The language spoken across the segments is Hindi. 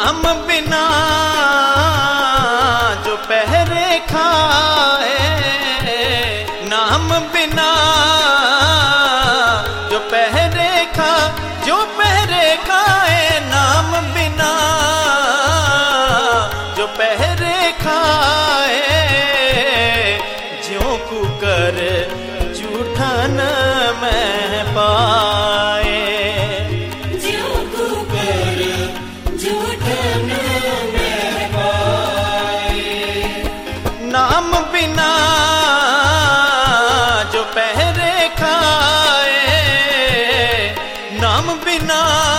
नाम बिना जो पहरे खाए, नाम बिना जो पहरे खाए, नाम बिना जो पहरे खाए, ज्यों कुकर जूठा न मैं पाए, ज्यों कुकर जूठा न मैं पाए। नाम बिना जो पहरे खाए, नाम बिना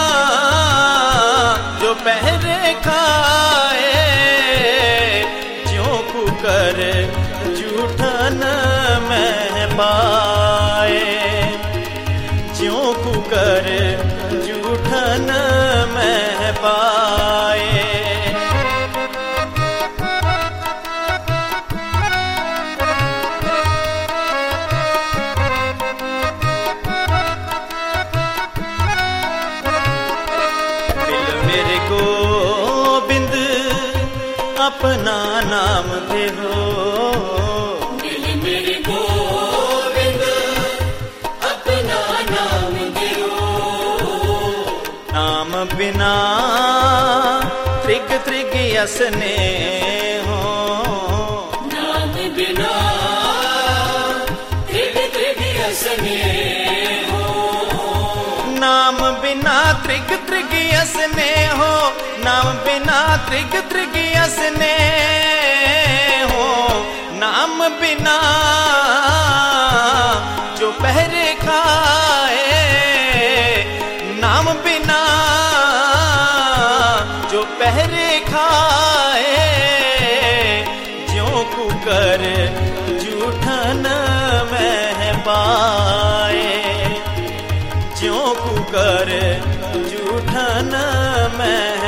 जो पहरे खाए, ज्यों कुकर जूठा न मैं पाए, ज्यों कुकर जूठा न मैं पाए। मेरे गोविंद अपना नाम दे हो, मेरे गोविंद अपना नाम दे हो। नाम बिना त्रिग त्रिग यसने हो, नाम बिना त्रिग त्रिग यसने हो। नाम बिना त्रिग त्रिग यसने हो, नाम बिना त्रिग त्रिग यसने हो। नाम बिना जो पहरे खाए, नाम बिना जो पहरे खाए, ज्यों कुकर जूठा न मैं पाए, ज्यों कुकर जूठा न मैं